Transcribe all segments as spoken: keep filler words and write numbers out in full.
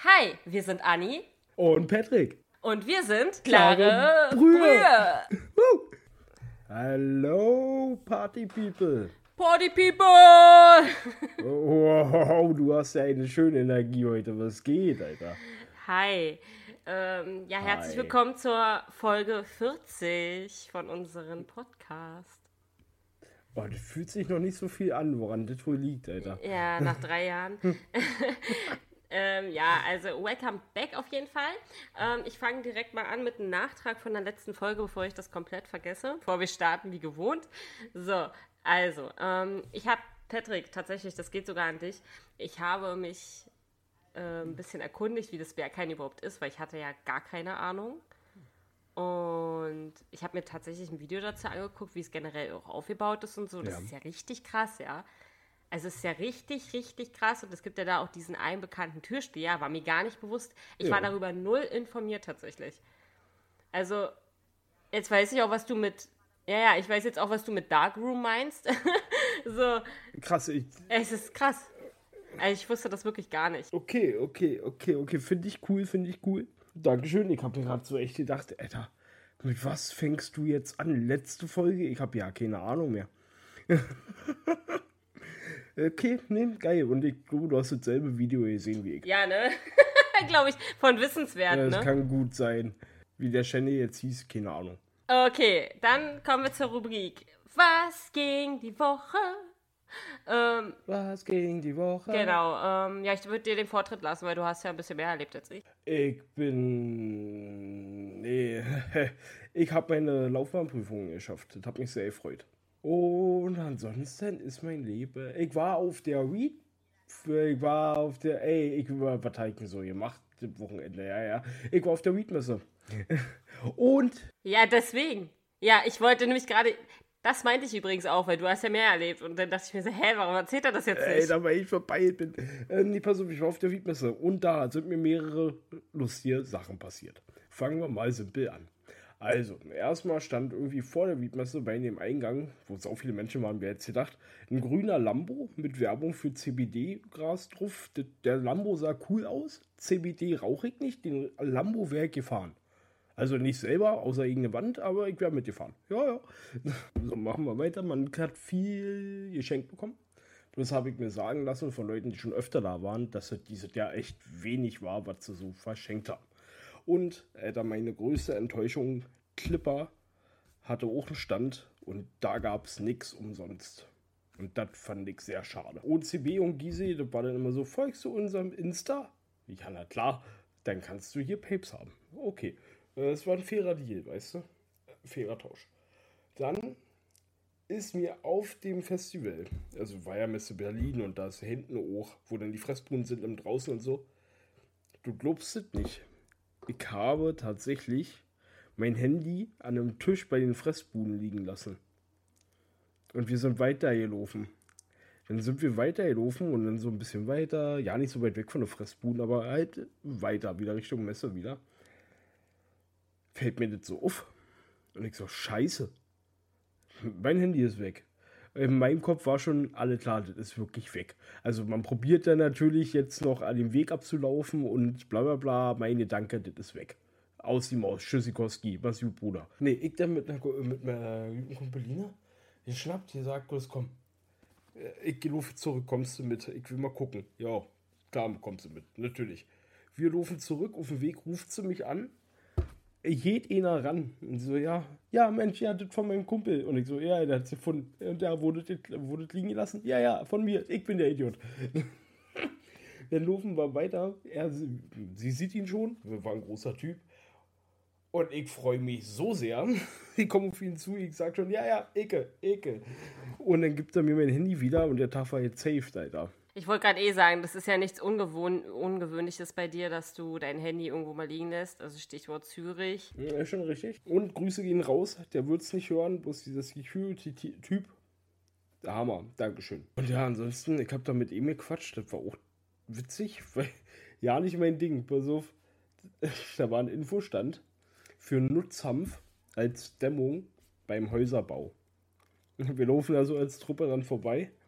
Hi, wir sind Anni und Patrick. Und wir sind klare, klare Brühe. Brühe. Hallo, Party People. Party People. Wow, du hast ja eine schöne Energie heute. Was geht, Alter? Hi. Ähm, ja, herzlich Hi. willkommen zur Folge vierzig von unserem Podcast. Oh, das fühlt sich noch nicht so viel an, woran das wohl liegt, Alter. Ja, nach drei Jahren. ähm, ja, also welcome back auf jeden Fall. Ähm, ich fange direkt mal an mit einem Nachtrag von der letzten Folge, bevor ich das komplett vergesse, bevor wir starten wie gewohnt. So, also, ähm, ich habe, Patrick, tatsächlich, das geht sogar an dich, ich habe mich äh, ein bisschen erkundigt, wie das Berghain überhaupt ist, weil ich hatte ja gar keine Ahnung. Und ich habe mir tatsächlich ein Video dazu angeguckt, wie es generell auch aufgebaut ist und so. Das Ja. ist ja richtig krass, ja. Also es ist ja richtig, richtig krass. Und es gibt ja da auch diesen einen bekannten Türsteher, war mir gar nicht bewusst. Ich Ja. war darüber null informiert tatsächlich. Also, jetzt weiß ich auch, was du mit... Ja, ja, ich weiß jetzt auch, was du mit Darkroom meinst. So, Krass, ich, es ist krass. Also ich wusste das wirklich gar nicht. okay, okay, okay, okay, finde ich cool, finde ich cool. Dankeschön, ich habe mir gerade so echt gedacht, Alter, mit was fängst du jetzt an? Letzte Folge? Ich habe ja keine Ahnung mehr. Okay, ne, geil. Und ich glaube, du hast dasselbe Video gesehen wie ich. Ja, ne? Glaube ich, von Wissenswert, Ja, das ne? kann gut sein. Wie der Channel jetzt hieß, keine Ahnung. Okay, dann kommen wir zur Rubrik. Was ging die Woche? Ähm, Was ging die Woche? genau, ähm, ja, ich würde dir den Vortritt lassen, weil du hast ja ein bisschen mehr erlebt als ich. Ich bin... Nee, ich habe meine Laufbahnprüfung geschafft. Das hat mich sehr gefreut. Und ansonsten ist mein Leben... Ich war auf der Read... Ich war auf der... Ey, ich war... Was habe ich denn so gemacht? Das Wochenende, ja, ja. Ich war auf der Read-Messe. Und... Ja, deswegen. Ja, ich wollte nämlich gerade... Das meinte ich übrigens auch, weil du hast ja mehr erlebt. Und dann dachte ich mir so, hä, warum erzählt er das jetzt Ey, nicht? da war ich vorbei bin. Äh, nee, pass auf, ich war auf der Read-Messe. Und da sind mir mehrere lustige Sachen passiert. Fangen wir mal simpel an. Also, erstmal stand irgendwie vor der Read-Messe bei dem Eingang, wo so viele Menschen waren, wer jetzt gedacht, ein grüner Lambo mit Werbung für C B D-Gras drauf. D- Der Lambo sah cool aus, C B D rauche ich nicht, den Lambo wäre ich gefahren. Also nicht selber, außer irgendeine Wand, aber ich wäre mitgefahren. Ja, ja. So, machen wir weiter. Man hat viel geschenkt bekommen. Das habe ich mir sagen lassen von Leuten, die schon öfter da waren, dass es dieses Jahr echt wenig war, was sie so verschenkt haben. Und äh, da meine größte Enttäuschung, Clipper hatte auch einen Stand und da gab es nichts umsonst. Und das fand ich sehr schade. O C B und Gysi, das war dann immer so, folgst du unserem Insta? Ja, na klar, dann kannst du hier Papes haben. Okay, es war ein fairer Deal, weißt du? Fairer Tausch. Dann ist mir auf dem Festival, also war ja Messe Berlin und da ist hinten auch, wo dann die Fressbuden sind im Draußen und so, du glaubst es nicht. Ich habe tatsächlich mein Handy an einem Tisch bei den Fressbuden liegen lassen. Und wir sind weitergelaufen. Dann sind wir weitergelaufen und dann so ein bisschen weiter, ja nicht so weit weg von der Fressbuden, aber halt weiter, wieder Richtung Messe wieder. Fällt mir das so auf. Und ich so, scheiße. Mein Handy ist weg. In meinem Kopf war schon, alle klar, das ist wirklich weg. Also man probiert dann natürlich jetzt noch an dem Weg abzulaufen und bla bla bla. Mein Gedanke, das ist weg. Aus die Maus, Tschüssikowski, was gut, Bruder. Nee, ich dann mit einer, mit einer guten Kumpeline, die schnappt, die sagt, los komm. Ich geh laufe zurück, kommst du mit? Ich will mal gucken. Ja, klar kommst du mit, natürlich. Wir laufen zurück, auf dem Weg ruft sie mich an. Geht einer ran. Und so, ja, ja, Mensch, ja, das von meinem Kumpel. Und ich so, ja, der hat sie von, und der wurde das, wurde das liegen gelassen. Ja, ja, von mir, ich bin der Idiot. Dann laufen wir weiter. Er, sie, sie sieht ihn schon, war ein großer Typ. Und ich freue mich so sehr. Ich komme auf ihn zu, ich sage schon, ja, ja, Ecke, Ecke. Und dann gibt er mir mein Handy wieder und der Tag war jetzt saved, Alter. Ich wollte gerade eh sagen, das ist ja nichts Ungewohn- Ungewöhnliches bei dir, dass du dein Handy irgendwo mal liegen lässt. Also Stichwort Zürich. Ja, ist schon richtig. Und Grüße gehen raus. Der wird es nicht hören, bloß dieser Security-Typ. Der Hammer, Dankeschön. Und ja, ansonsten, ich habe da mit ihm gequatscht. Das war auch witzig, weil ja nicht mein Ding. Pass auf, da war ein Infostand für Nutzhanf als Dämmung beim Häuserbau. Wir laufen also als Truppe dann vorbei.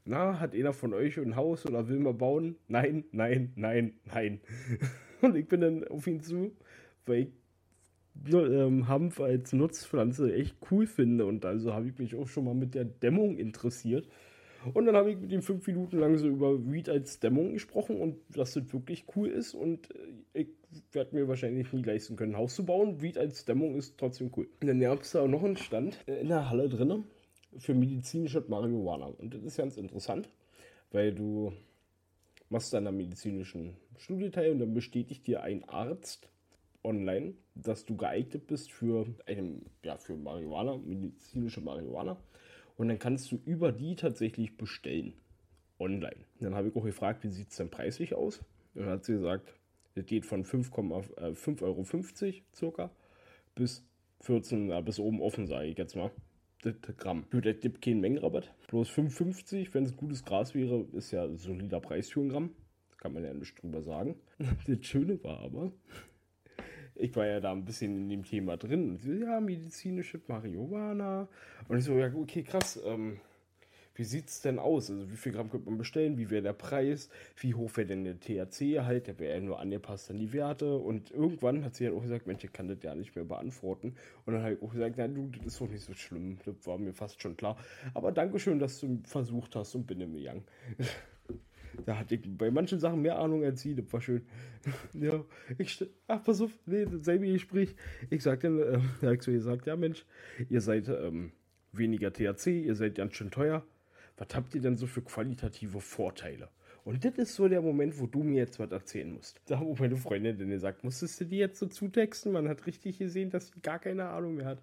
Na, hat einer von euch ein Haus oder will mal bauen? Nein, nein, nein, nein. Und ich bin dann auf ihn zu, weil ich ähm, Hanf als Nutzpflanze echt cool finde. Und also habe ich mich auch schon mal mit der Dämmung interessiert. Und dann habe ich mit ihm fünf Minuten lang so über Weed als Dämmung gesprochen und dass das wirklich cool ist. Und ich werde mir wahrscheinlich nie leisten können, ein Haus zu bauen. Weed als Dämmung ist trotzdem cool. Und dann gab es da auch noch einen Stand in der Halle drin für medizinische Marihuana. Und das ist ganz interessant, weil du machst dann einen medizinischen Studienteil und dann bestätigt dir ein Arzt online, dass du geeignet bist für, eine, ja, für Marihuana, medizinische Marihuana. Und dann kannst du über die tatsächlich bestellen. Online. Dann habe ich auch gefragt, wie sieht es denn preislich aus? Dann hat sie gesagt, das geht von fünf Euro fünfzig circa bis vierzehn, ja, bis oben offen, sage ich jetzt mal. Das Gramm. Gut, das gibt keinen Mengenrabatt. Bloß fünf fünfzig, wenn es gutes Gras wäre, ist ja ein solider Preis für ein Gramm. Das kann man ja nicht drüber sagen. Das Schöne war aber, ich war ja da ein bisschen in dem Thema drin. Und so, ja, medizinische Marihuana. Und ich so, ja, okay, krass. Ähm, wie sieht's denn aus? Also, wie viel Gramm könnte man bestellen? Wie wäre der Preis? Wie hoch wäre denn der T H C-Gehalt? Der wäre ja nur angepasst an die Werte. Und irgendwann hat sie halt auch gesagt, Mensch, ich kann das ja nicht mehr beantworten. Und dann habe ich auch gesagt, na du, das ist doch nicht so schlimm. Das war mir fast schon klar. Aber Dankeschön, dass du versucht hast und bin im Young. Da hatte ich bei manchen Sachen mehr Ahnung als sie, das war schön. Ja, ich, ach, pass auf, nee, dasselbe Gespräch. Ich sagte, äh, da habe ich so gesagt, ja Mensch, ihr seid ähm, weniger T H C, ihr seid ganz schön teuer. Was habt ihr denn so für qualitative Vorteile? Und das ist so der Moment, wo du mir jetzt was erzählen musst. Da habe meine Freundin dann gesagt, musstest du die jetzt so zutexten? Man hat richtig gesehen, dass sie gar keine Ahnung mehr hat.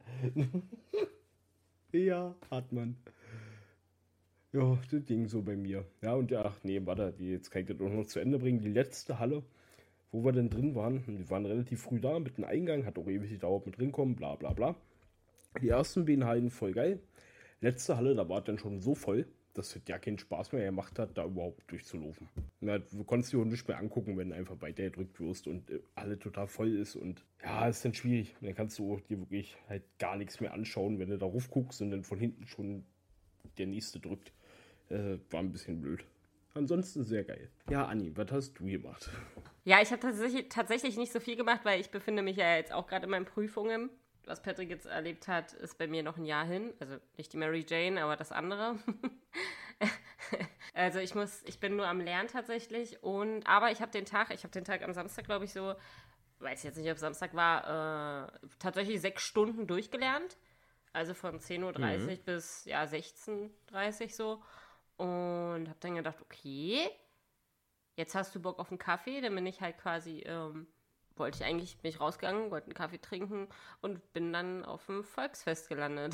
Ja, hat man. Ja, das ging so bei mir. Ja, und ja, ach nee, warte, die, jetzt kann ich das auch noch zu Ende bringen. Die letzte Halle, wo wir denn drin waren, die waren relativ früh da mit dem Eingang, hat auch ewig gedauert mit drinkommen, bla bla bla. Die ersten beiden Hallen voll geil. Letzte Halle, da war es dann schon so voll, dass es ja keinen Spaß mehr gemacht hat, da überhaupt durchzulaufen. Ja, du konntest dir auch nicht mehr angucken, wenn du einfach weiter gedrückt wirst und äh, alle total voll ist und ja, ist dann schwierig. Dann kannst du dir wirklich halt gar nichts mehr anschauen, wenn du da rauf guckst und dann von hinten schon der nächste drückt. Äh, war ein bisschen blöd. Ansonsten sehr geil. Ja, Anni, was hast du gemacht? Ja, ich habe tatsächlich, tatsächlich nicht so viel gemacht, weil ich befinde mich ja jetzt auch gerade in meinen Prüfungen. Was Patrick jetzt erlebt hat, ist bei mir noch ein Jahr hin. Also nicht die Mary Jane, aber das andere. Also ich muss, ich bin nur am Lernen tatsächlich. Und aber ich habe den Tag, ich habe den Tag am Samstag, glaube ich, so, weiß jetzt nicht, ob Samstag war, äh, tatsächlich sechs Stunden durchgelernt. Also von zehn Uhr dreißig mhm. bis ja, sechzehn Uhr dreißig so. Und habe dann gedacht, okay, jetzt hast du Bock auf einen Kaffee. Dann bin ich halt quasi, ähm, wollte ich eigentlich, bin ich rausgegangen, wollte einen Kaffee trinken und bin dann auf dem Volksfest gelandet.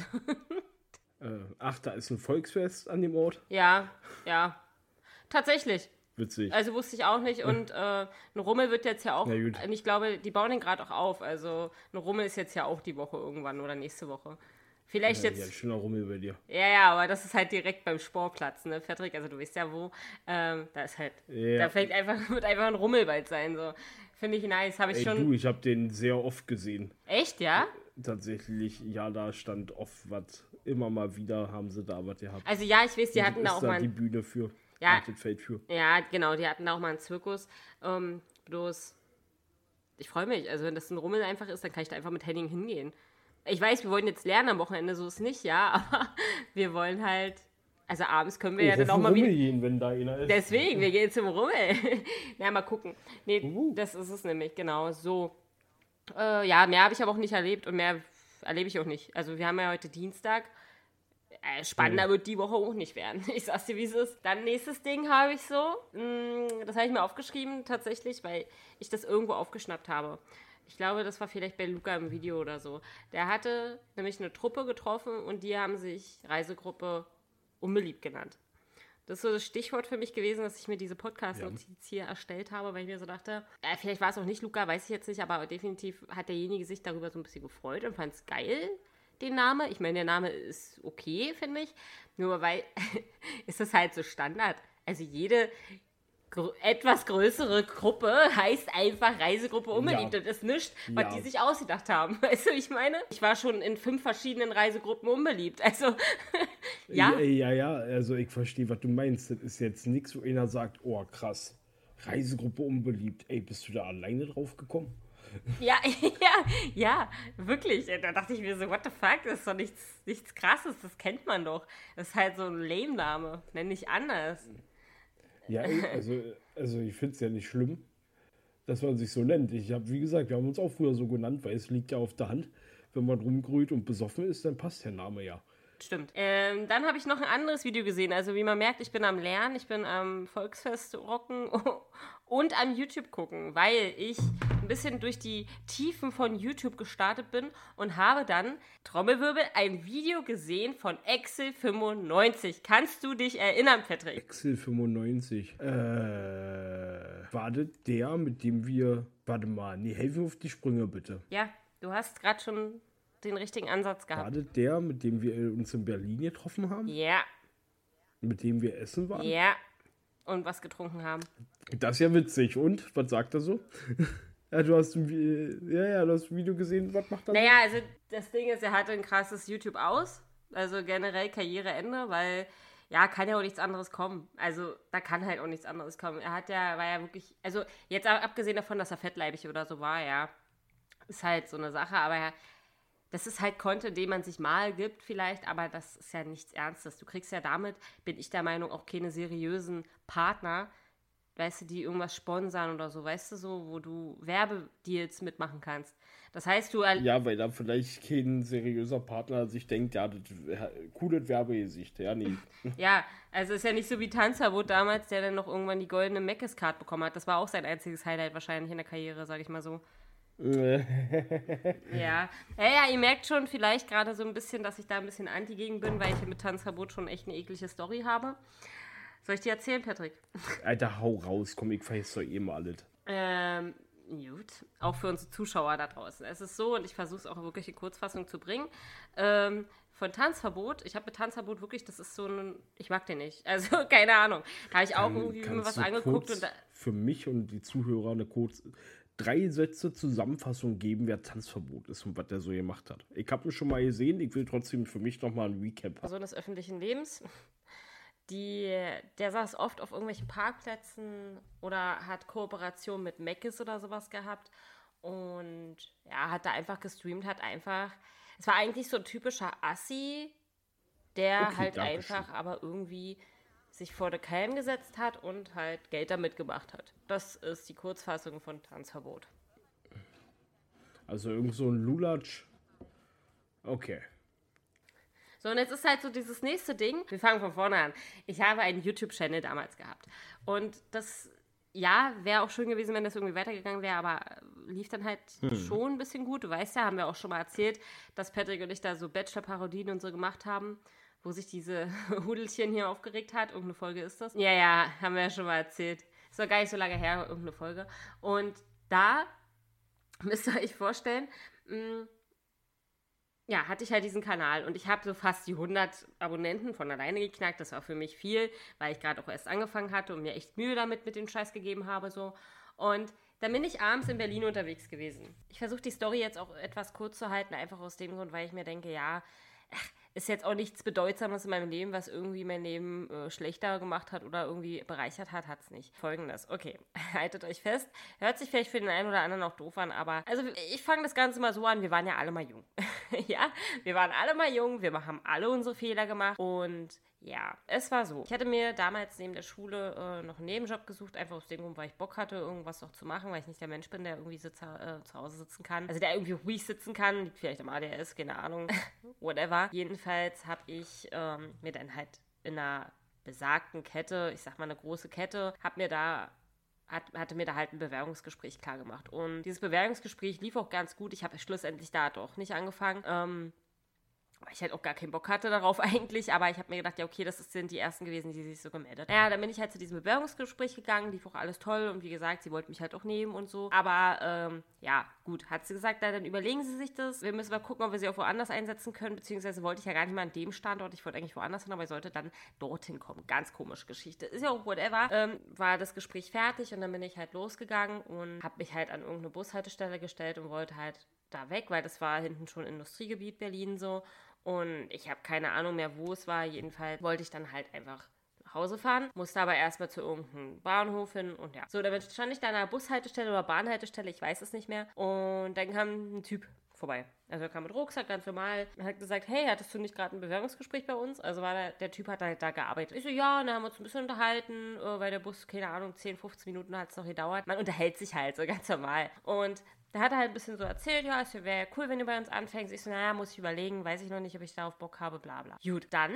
äh, ach, da ist ein Volksfest an dem Ort? Ja, ja, tatsächlich. Witzig. Also wusste ich auch nicht. Und äh, ein Rummel wird jetzt ja auch, und ich glaube, die bauen den gerade auch auf. Also ein Rummel ist jetzt ja auch die Woche irgendwann oder nächste Woche. Vielleicht ja, jetzt. Ja, ein schöner Rummel bei dir. Ja, ja, aber das ist halt direkt beim Sportplatz, ne, Patrick? Also du weißt ja wo. Ähm, da ist halt, ja. Da fängt einfach, wird einfach ein Rummel bald sein, so. Finde ich nice. Habe ich Ey, schon. Du, ich habe den sehr oft gesehen. Echt, ja? Tatsächlich, ja, da stand oft was. Immer mal wieder haben sie da was gehabt. Also ja, ich weiß, die hatten da auch da mal. die Bühne für. Ja, das Feld für. Ja, genau, die hatten da auch mal einen Zirkus. Ähm, bloß, ich freue mich. Also wenn das ein Rummel einfach ist, dann kann ich da einfach mit Henning hingehen. Ich weiß, wir wollen jetzt lernen am Wochenende, so ist nicht, ja, aber wir wollen halt, also abends können wir oh, ja dann auch mal wieder gehen, wenn da einer ist. Deswegen, wir gehen zum Rummel. Na, mal gucken. Nee, uh. das ist es nämlich, genau, so. Äh, ja, mehr habe ich aber auch nicht erlebt und mehr erlebe ich auch nicht. Also wir haben ja heute Dienstag. Äh, spannender mhm. wird die Woche auch nicht werden. Ich sag's dir, wie es ist. Dann nächstes Ding habe ich so, mh, das habe ich mir aufgeschrieben tatsächlich, weil ich das irgendwo aufgeschnappt habe. Ich glaube, das war vielleicht bei Luca im Video oder so. Der hatte nämlich eine Truppe getroffen und die haben sich Reisegruppe Unbeliebt genannt. Das ist so das Stichwort für mich gewesen, dass ich mir diese Podcast-Notiz ja. hier erstellt habe, weil ich mir so dachte, äh, vielleicht war es auch nicht Luca, weiß ich jetzt nicht, aber definitiv hat derjenige sich darüber so ein bisschen gefreut und fand es geil, den Namen. Ich meine, der Name ist okay, finde ich. Nur weil ist das halt so Standard. Also jede... gr- etwas größere Gruppe heißt einfach Reisegruppe unbeliebt. Ja. Das ist nichts, was Ja. die sich ausgedacht haben. Weißt du, wie ich meine? Ich war schon in fünf verschiedenen Reisegruppen unbeliebt. Also, ja. Ja, ja, ja, also ich verstehe, was du meinst. Das ist jetzt nichts, wo einer sagt, oh krass, Reisegruppe unbeliebt. Ey, bist du da alleine drauf gekommen? Ja, ja, ja, wirklich. Da dachte ich mir so, what the fuck, das ist doch nichts, nichts Krasses, das kennt man doch. Das ist halt so ein Lame-Name, nenn nicht anders. Ja, ey, also, also ich finde es ja nicht schlimm, dass man sich so nennt. Ich habe, wie gesagt, wir haben uns auch früher so genannt, weil es liegt ja auf der Hand. Wenn man rumgrüht und besoffen ist, dann passt der Name ja. Stimmt. Ähm, dann habe ich noch ein anderes Video gesehen. Also wie man merkt, ich bin am Lernen, ich bin am Volksfest rocken und am YouTube gucken, weil ich ein bisschen durch die Tiefen von YouTube gestartet bin und habe dann, Trommelwirbel, ein Video gesehen von Excel fünfundneunzig. Kannst du dich erinnern, Patrick? Excel fünfundneunzig. Äh, war das der, mit dem wir, warte mal, nee, helfen auf die Sprünge bitte. Ja, du hast gerade schon den richtigen Ansatz War gehabt. das der, mit dem wir uns in Berlin getroffen haben? Ja, Mit dem wir essen waren? ja. Und was getrunken haben. Das ist ja witzig. Und? Was sagt er so? Ja, du hast ein, Vi- ja, ja, du hast ein Video gesehen. Was macht er? Naja, also das Ding ist, er hatte ein krasses YouTube aus. Also generell Karriereende, weil ja, kann ja auch nichts anderes kommen. Also da kann halt auch nichts anderes kommen. Er hat ja, war ja wirklich, also jetzt ab- abgesehen davon, dass er fettleibig oder so war, ja, ist halt so eine Sache, aber er, das ist halt Content, den man sich mal gibt vielleicht, aber das ist ja nichts Ernstes. Du kriegst ja damit, bin ich der Meinung, auch keine seriösen Partner, weißt du, die irgendwas sponsern oder so, weißt du, so, wo du Werbedeals mitmachen kannst. Das heißt, du... al- Ja, weil da vielleicht kein seriöser Partner sich denkt, ja, das cooles Werbegesicht. Ja, nee. Ja, also ist ja nicht so wie Tanzverbot damals, der dann noch irgendwann die goldene Meckes-Card bekommen hat. Das war auch sein einziges Highlight wahrscheinlich in der Karriere, sag ich mal so. Ja. Ja, ja, ihr merkt schon vielleicht gerade so ein bisschen, dass ich da ein bisschen anti gegen bin, weil ich hier mit Tanzverbot schon echt eine eklige Story habe. Soll ich dir erzählen, Patrick? Alter, hau raus, komm, ich verheiß doch eh mal alles. Ähm, gut. Auch für unsere Zuschauer da draußen. Es ist so, und ich versuche es auch wirklich in Kurzfassung zu bringen, ähm, von Tanzverbot, ich habe mit Tanzverbot wirklich, das ist so ein, ich mag den nicht. Also, keine Ahnung. Da habe ich auch irgendwie mir was du angeguckt kurz und da, für mich und die Zuhörer eine kurz drei Sätze Zusammenfassung geben, wer Tanzverbot ist und was der so gemacht hat. Ich habe ihn schon mal gesehen, ich will trotzdem für mich nochmal ein Recap haben. Person des öffentlichen Lebens, die, der saß oft auf irgendwelchen Parkplätzen oder hat Kooperation mit Mc's oder sowas gehabt und ja, hat da einfach gestreamt, hat einfach, es war eigentlich so ein typischer Assi, der Okay, halt danke einfach schön. aber irgendwie sich vor der Cam gesetzt hat und halt Geld damit gemacht hat. Das ist die Kurzfassung von Tanzverbot. Also irgend so ein Lulatsch. Okay. So, und jetzt ist halt so dieses nächste Ding. Wir fangen von vorne an. Ich habe einen YouTube-Channel damals gehabt. Und das, ja, wäre auch schön gewesen, wenn das irgendwie weitergegangen wäre, aber lief dann halt schon ein bisschen gut. Du weißt ja, haben wir auch schon mal erzählt, dass Patrick und ich da so Bachelor-Parodien und so gemacht haben, wo sich diese Hudelchen hier aufgeregt hat. Irgendeine Folge ist das. Ja, ja, haben wir ja schon mal erzählt. Ist doch gar nicht so lange her, irgendeine Folge. Und da müsst ihr euch vorstellen, mh, ja, hatte ich halt diesen Kanal und ich habe so fast die hundert Abonnenten von alleine geknackt. Das war für mich viel, weil ich gerade auch erst angefangen hatte und mir echt Mühe damit mit dem Scheiß gegeben habe. So. Und dann bin ich abends in Berlin unterwegs gewesen. Ich versuche die Story jetzt auch etwas kurz zu halten, einfach aus dem Grund, weil ich mir denke, ja, ach, ist jetzt auch nichts Bedeutsames in meinem Leben, was irgendwie mein Leben äh, schlechter gemacht hat oder irgendwie bereichert hat, hat es nicht. Folgendes, okay, haltet euch fest. Hört sich vielleicht für den einen oder anderen auch doof an, aber also ich fange das Ganze mal so an, wir waren ja alle mal jung. Ja, wir waren alle mal jung, wir haben alle unsere Fehler gemacht und ja, es war so. Ich hatte mir damals neben der Schule äh, noch einen Nebenjob gesucht, einfach aus dem Grund, weil ich Bock hatte, irgendwas noch zu machen, weil ich nicht der Mensch bin, der irgendwie sitz, äh, zu Hause sitzen kann. Also der irgendwie ruhig sitzen kann, liegt vielleicht am A D H S, keine Ahnung, whatever. Jedenfalls habe ich ähm, mir dann halt in einer besagten Kette, ich sag mal eine große Kette, habe mir da Hat, hatte mir da halt ein Bewerbungsgespräch klar gemacht. Und dieses Bewerbungsgespräch lief auch ganz gut. Ich habe schlussendlich da doch nicht angefangen. Ähm, weil ich halt auch gar keinen Bock hatte darauf eigentlich, aber ich habe mir gedacht, ja okay, das sind die ersten gewesen, die sich so gemeldet haben. Ja, dann bin ich halt zu diesem Bewerbungsgespräch gegangen, lief auch alles toll und wie gesagt, sie wollten mich halt auch nehmen und so, aber ähm, ja, gut, hat sie gesagt, na, dann überlegen sie sich das, wir müssen mal gucken, ob wir sie auch woanders einsetzen können, beziehungsweise wollte ich ja gar nicht mal an dem Standort, ich wollte eigentlich woanders hin, aber ich sollte dann dorthin kommen, ganz komische Geschichte, ist ja auch whatever, ähm, war das Gespräch fertig und dann bin ich halt losgegangen und habe mich halt an irgendeine Bushaltestelle gestellt und wollte halt da weg, weil das war hinten schon Industriegebiet Berlin so. Und ich habe keine Ahnung mehr, wo es war. Jedenfalls wollte ich dann halt einfach nach Hause fahren, musste aber erstmal zu irgendeinem Bahnhof hin und ja. So, dann stand ich da an einer Bushaltestelle oder Bahnhaltestelle, ich weiß es nicht mehr. Und dann kam ein Typ vorbei. Also er kam mit Rucksack, ganz normal. Er hat gesagt, hey, hattest du nicht gerade ein Bewerbungsgespräch bei uns? Also war der, der Typ hat halt da gearbeitet. Ich so, ja, und dann haben wir uns ein bisschen unterhalten, weil der Bus, keine Ahnung, zehn, fünfzehn Minuten hat es noch gedauert. Man unterhält sich halt so ganz normal. Und da hat er halt ein bisschen so erzählt, ja, es wäre cool, wenn du bei uns anfängst. Ich so, naja, muss ich überlegen, weiß ich noch nicht, ob ich darauf Bock habe, bla bla. Gut, dann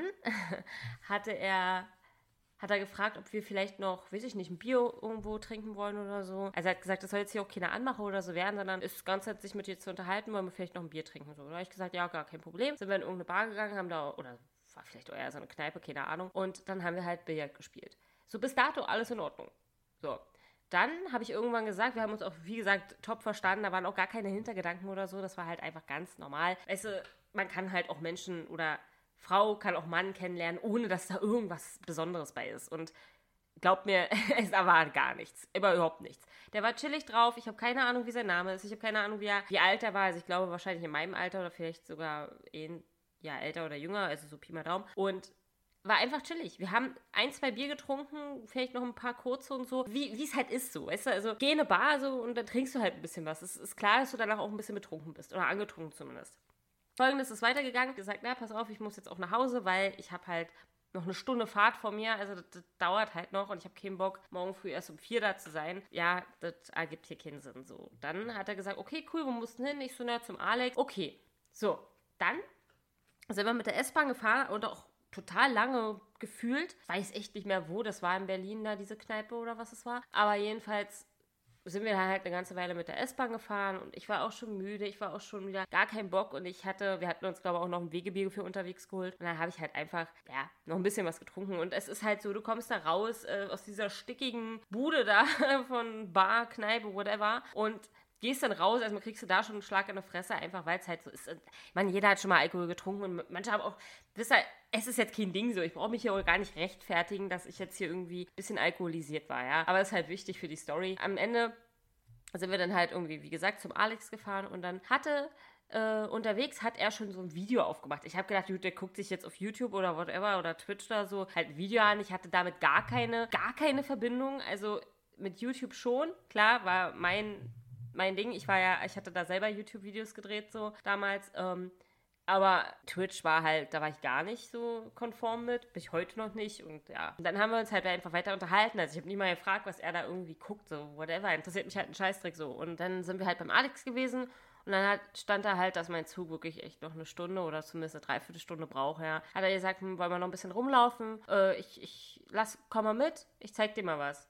hatte er, hat er gefragt, ob wir vielleicht noch, weiß ich nicht, ein Bier irgendwo trinken wollen oder so. Also er hat gesagt, das soll jetzt hier auch keine Anmache oder so werden, sondern ist ganz nett, sich mit dir zu unterhalten, wollen wir vielleicht noch ein Bier trinken. So. Da habe ich gesagt, ja, gar kein Problem. Sind wir in irgendeine Bar gegangen, haben da, oder war vielleicht auch eher so eine Kneipe, keine Ahnung. Und dann haben wir halt Billard gespielt. So, bis dato alles in Ordnung. So. Dann habe ich irgendwann gesagt, wir haben uns auch, wie gesagt, top verstanden, da waren auch gar keine Hintergedanken oder so, das war halt einfach ganz normal. Weißt du, man kann halt auch Menschen oder Frau kann auch Mann kennenlernen, ohne dass da irgendwas Besonderes bei ist. Und glaubt mir, es war gar nichts, immer überhaupt nichts. Der war chillig drauf, ich habe keine Ahnung, wie sein Name ist, ich habe keine Ahnung, wie, er, wie alt er war, also ich glaube wahrscheinlich in meinem Alter oder vielleicht sogar ein Jahr älter oder jünger, also so Pi mal Daumen. Und war einfach chillig. Wir haben ein, zwei Bier getrunken, vielleicht noch ein paar kurze und so. Wie es halt ist so, weißt du? Also geh in eine Bar so und dann trinkst du halt ein bisschen was. Es ist klar, dass du danach auch ein bisschen betrunken bist. Oder angetrunken zumindest. Folgendes ist weitergegangen. Gesagt, na, pass auf, ich muss jetzt auch nach Hause, weil ich habe halt noch eine Stunde Fahrt vor mir. Also das, das dauert halt noch und ich habe keinen Bock, morgen früh erst um vier da zu sein. Ja, das ergibt hier keinen Sinn. So. Dann hat er gesagt, okay, cool, wo mussten hin? Ich so, na, zum Alex. Okay, so, dann sind wir mit der S-Bahn gefahren und auch total lange gefühlt. Weiß echt nicht mehr, wo. Das war in Berlin da, diese Kneipe oder was es war. Aber jedenfalls sind wir halt eine ganze Weile mit der S-Bahn gefahren und ich war auch schon müde. Ich war auch schon wieder gar keinen Bock und ich hatte, wir hatten uns, glaube ich, auch noch ein Wegebier für unterwegs geholt. Und dann habe ich halt einfach, ja, noch ein bisschen was getrunken. Und es ist halt so, du kommst da raus äh, aus dieser stickigen Bude da von Bar, Kneipe, whatever und gehst dann raus, also kriegst du da schon einen Schlag in die Fresse, einfach weil es halt so ist. Ich meine, jeder hat schon mal Alkohol getrunken und manche haben auch, wisst ihr, es ist jetzt kein Ding so, ich brauche mich hier auch gar nicht rechtfertigen, dass ich jetzt hier irgendwie ein bisschen alkoholisiert war, ja. Aber es ist halt wichtig für die Story. Am Ende sind wir dann halt irgendwie, wie gesagt, zum Alex gefahren und dann hatte, äh, unterwegs hat er schon so ein Video aufgemacht. Ich habe gedacht, gut, der guckt sich jetzt auf YouTube oder whatever oder Twitch oder so halt ein Video an. Ich hatte damit gar keine, gar keine Verbindung, also mit YouTube schon, klar, war mein mein Ding. Ich war ja, ich hatte da selber YouTube-Videos gedreht, so damals. Ähm, aber Twitch war halt, da war ich gar nicht so konform mit. Bin ich heute noch nicht. Und ja. Und dann haben wir uns halt einfach weiter unterhalten. Also ich habe nie mal gefragt, was er da irgendwie guckt, so whatever. Interessiert mich halt ein Scheißdreck so. Und dann sind wir halt beim Alex gewesen. Und dann hat, stand da halt, dass mein Zug wirklich echt noch eine Stunde oder zumindest eine Dreiviertelstunde braucht, ja. Hat er gesagt, hm, wollen wir noch ein bisschen rumlaufen? Äh, ich, ich, lass, komm mal mit. Ich zeig dir mal was.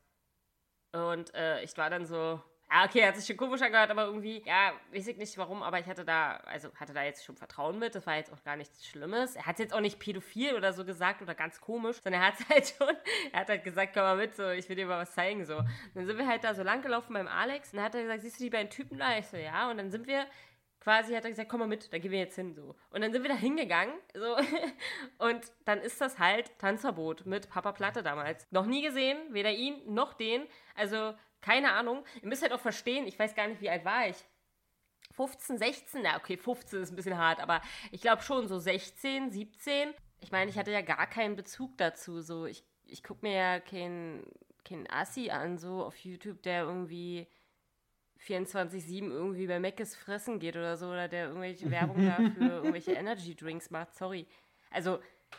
Und äh, ich war dann so, ja, okay, hat sich schon komisch angehört, aber irgendwie, ja, weiß ich nicht warum, aber ich hatte da, also hatte da jetzt schon Vertrauen mit, das war jetzt auch gar nichts Schlimmes. Er hat jetzt auch nicht pädophil oder so gesagt oder ganz komisch, sondern er hat halt schon, er hat halt gesagt, komm mal mit, so, ich will dir mal was zeigen, so. Und dann sind wir halt da so lang gelaufen beim Alex und dann hat er gesagt, siehst du die beiden Typen da? Ich so, ja, und dann sind wir quasi, hat er gesagt, komm mal mit, da gehen wir jetzt hin, so. Und dann sind wir da hingegangen, so, und dann ist das halt Tanzverbot mit Papa Platte damals. Noch nie gesehen, weder ihn noch den, also keine Ahnung. Ihr müsst halt auch verstehen, ich weiß gar nicht, wie alt war ich. fünfzehn, sechzehn? Na, okay, fünfzehn ist ein bisschen hart, aber ich glaube schon so sechzehn, siebzehn. Ich meine, ich hatte ja gar keinen Bezug dazu. So, ich, ich gucke mir ja keinen kein Assi an, so auf YouTube, der irgendwie vierundzwanzig sieben irgendwie bei Mc's fressen geht oder so, oder der irgendwelche Werbung da für irgendwelche Energy Drinks macht. Sorry. Also,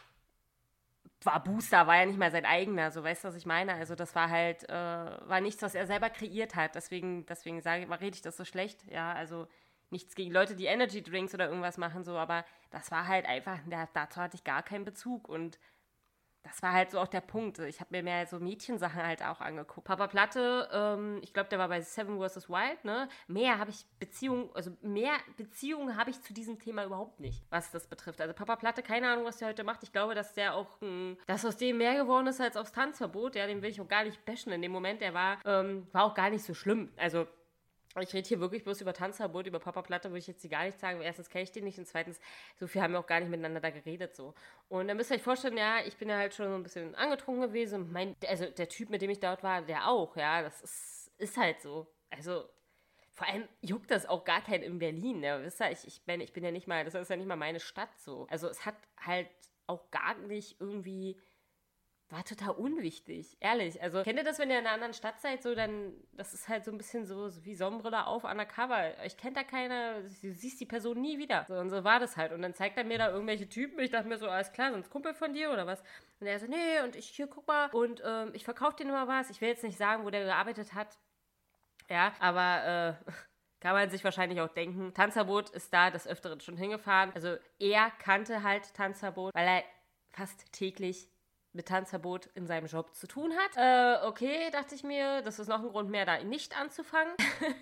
war Booster, war ja nicht mal sein eigener, so, weißt du, was ich meine? Also das war halt, äh, war nichts, was er selber kreiert hat, deswegen, deswegen sage ich, rede ich das so schlecht, ja, also nichts gegen Leute, die Energy Drinks oder irgendwas machen, so, aber das war halt einfach, ja, dazu hatte ich gar keinen Bezug und das war halt so auch der Punkt. Ich habe mir mehr so Mädchensachen halt auch angeguckt. Papa Platte, ähm, ich glaube, der war bei Seven versus. Wild, ne? Mehr habe ich Beziehungen, also mehr Beziehungen habe ich zu diesem Thema überhaupt nicht, was das betrifft. Also Papa Platte, keine Ahnung, was der heute macht. Ich glaube, dass der auch, mh, dass aus dem mehr geworden ist als aufs Tanzverbot. Ja, den will ich auch gar nicht bashen in dem Moment. Der war, ähm, war auch gar nicht so schlimm. Also ich rede hier wirklich bloß über Tanzverbot, über Papa Platte würde ich jetzt gar nicht sagen. Erstens kenne ich den nicht und zweitens, so viel haben wir auch gar nicht miteinander da geredet. So. Und dann müsst ihr euch vorstellen, ja, ich bin ja halt schon so ein bisschen angetrunken gewesen. Mein, also der Typ, mit dem ich dort war, der auch, ja, das ist, ist halt so. Also vor allem juckt das auch gar keinen in Berlin. Ja, wisst ihr, ich, ich, bin, ich bin ja nicht mal, das ist ja nicht mal meine Stadt so. Also es hat halt auch gar nicht irgendwie... War total unwichtig, ehrlich. Also, kennt ihr das, wenn ihr in einer anderen Stadt seid, so dann, das ist halt so ein bisschen so, so wie Sonnenbrille auf undercover. Ich kennt da keiner, du siehst die Person nie wieder. So, und so war das halt. Und dann zeigt er mir da irgendwelche Typen. Ich dachte mir so, alles klar, sind es Kumpel von dir oder was? Und er so, nee, und ich, hier, guck mal, und ähm, ich verkaufe dir immer was. Ich will jetzt nicht sagen, wo der gearbeitet hat. Ja, aber, äh, kann man sich wahrscheinlich auch denken. Tanzverbot ist da des Öfteren schon hingefahren. Also, er kannte halt Tanzverbot, weil er fast täglich mit Tanzverbot in seinem Job zu tun hat. Äh, okay, dachte ich mir, das ist noch ein Grund mehr, da nicht anzufangen.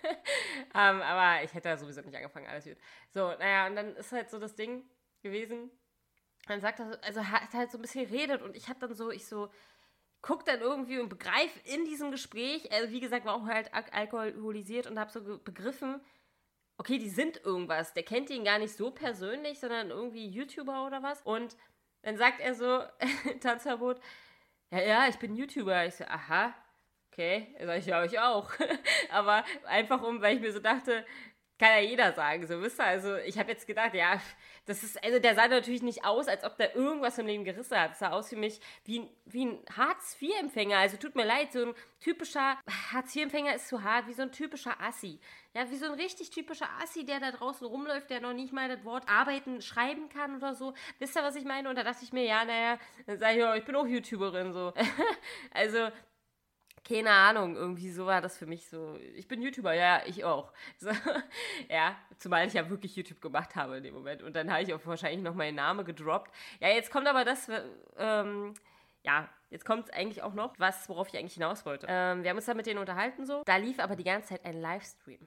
ähm, aber ich hätte da sowieso nicht angefangen, alles gut. So, naja, und dann ist halt so das Ding gewesen, dann sagt er, also hat halt so ein bisschen geredet und ich hab dann so, ich so, guck dann irgendwie und begreif in diesem Gespräch, also wie gesagt, war auch halt alkoholisiert und hab so ge- begriffen, okay, die sind irgendwas. Der kennt ihn gar nicht so persönlich, sondern irgendwie YouTuber oder was. Und dann sagt er so, Tanzverbot, ja, ja, ich bin YouTuber. Ich so, aha, okay. Sag ich, ja, ich auch. Aber einfach um, weil ich mir so dachte, kann ja jeder sagen, so, wisst ihr, also ich habe jetzt gedacht, ja, das ist, also der sah natürlich nicht aus, als ob der irgendwas im Leben gerissen hat. Das sah aus für mich wie, wie ein Hartz vier Empfänger, also tut mir leid, so ein typischer, Hartz vier Empfänger ist zu hart, wie so ein typischer Assi. Ja, wie so ein richtig typischer Assi, der da draußen rumläuft, der noch nicht mal das Wort arbeiten, schreiben kann oder so. Wisst ihr, was ich meine? Und da dachte ich mir, ja, naja, dann sag ich, ja, ich bin auch YouTuberin, so. Also, keine Ahnung, irgendwie so war das für mich so. Ich bin YouTuber, ja, ich auch. So, ja, zumal ich ja wirklich YouTube gemacht habe in dem Moment. Und dann habe ich auch wahrscheinlich noch meinen Namen gedroppt. Ja, jetzt kommt aber das, ähm, ja, jetzt kommt eigentlich auch noch was, worauf ich eigentlich hinaus wollte. Ähm, wir haben uns da mit denen unterhalten so. Da lief aber die ganze Zeit ein Livestream.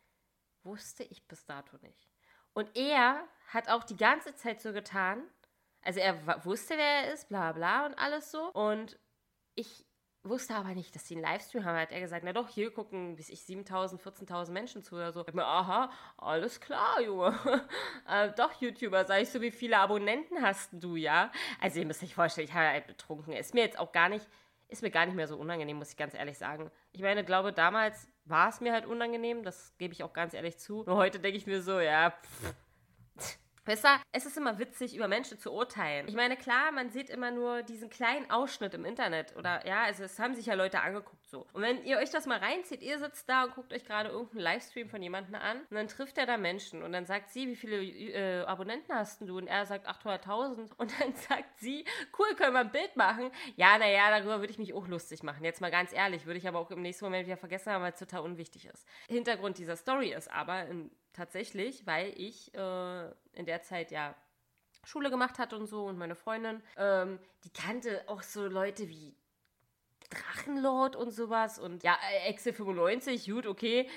Wusste ich bis dato nicht. Und er hat auch die ganze Zeit so getan, also er w- wusste, wer er ist, bla bla und alles so. Und ich wusste aber nicht, dass die einen Livestream haben. Hat er gesagt, na doch, hier gucken, bis ich siebentausend, vierzehntausend Menschen zu oder so. Ich hab mir, aha, alles klar, Junge. äh, doch, YouTuber, sag ich so, wie viele Abonnenten hast du, ja? Also ihr müsst euch vorstellen, ich habe halt betrunken. Ist mir jetzt auch gar nicht, ist mir gar nicht mehr so unangenehm, muss ich ganz ehrlich sagen. Ich meine, glaube, damals war es mir halt unangenehm, das gebe ich auch ganz ehrlich zu. Nur heute denke ich mir so, ja, pff. Weißt du, es ist immer witzig, über Menschen zu urteilen. Ich meine, klar, man sieht immer nur diesen kleinen Ausschnitt im Internet. Oder ja, also es haben sich ja Leute angeguckt so. Und wenn ihr euch das mal reinzieht, ihr sitzt da und guckt euch gerade irgendeinen Livestream von jemandem an und dann trifft er da Menschen und dann sagt sie, wie viele äh, Abonnenten hast du? Und er sagt achthunderttausend und dann sagt sie, cool, können wir ein Bild machen? Ja, naja, darüber würde ich mich auch lustig machen. Jetzt mal ganz ehrlich, würde ich aber auch im nächsten Moment wieder vergessen haben, weil es total unwichtig ist. Hintergrund dieser Story ist aber in tatsächlich, weil ich äh, in der Zeit ja Schule gemacht hatte und so und meine Freundin, ähm, die kannte auch so Leute wie Drachenlord und sowas und ja, Excel fünfundneunzig, gut, okay,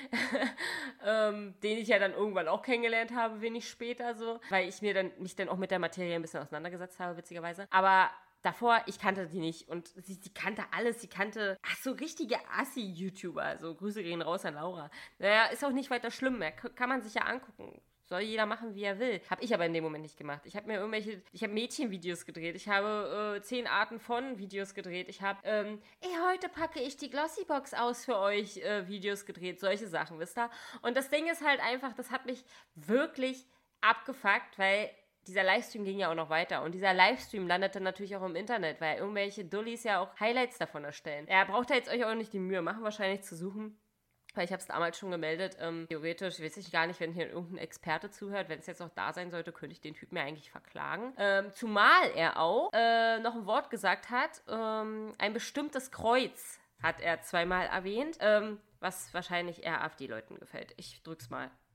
ähm, den ich ja dann irgendwann auch kennengelernt habe, wenig später so, weil ich mir dann mich dann auch mit der Materie ein bisschen auseinandergesetzt habe, witzigerweise, aber davor, ich kannte die nicht und sie, sie kannte alles, sie kannte, ach so richtige Assi-YouTuber, so Grüße gehen raus an Laura. Naja, ist auch nicht weiter schlimm mehr, kann man sich ja angucken. Soll jeder machen, wie er will. Habe ich aber in dem Moment nicht gemacht. Ich habe mir irgendwelche, ich habe Mädchenvideos gedreht, ich habe äh, zehn Arten von Videos gedreht, ich habe, ähm, ey, heute packe ich die Glossybox aus für euch, äh, Videos gedreht, solche Sachen, wisst ihr? Und das Ding ist halt einfach, das hat mich wirklich abgefuckt, weil dieser Livestream ging ja auch noch weiter. Und dieser Livestream landete natürlich auch im Internet, weil irgendwelche Dullis ja auch Highlights davon erstellen. Er braucht ja jetzt euch auch nicht die Mühe machen, wahrscheinlich zu suchen. Weil ich habe es damals schon gemeldet. Ähm, theoretisch weiß ich gar nicht, wenn hier irgendein Experte zuhört. Wenn es jetzt noch da sein sollte, könnte ich den Typ mir eigentlich verklagen. Ähm, zumal er auch äh, noch ein Wort gesagt hat. Ähm, ein bestimmtes Kreuz hat er zweimal erwähnt. Ähm, was wahrscheinlich eher AfD-Leuten gefällt. Ich drück's mal.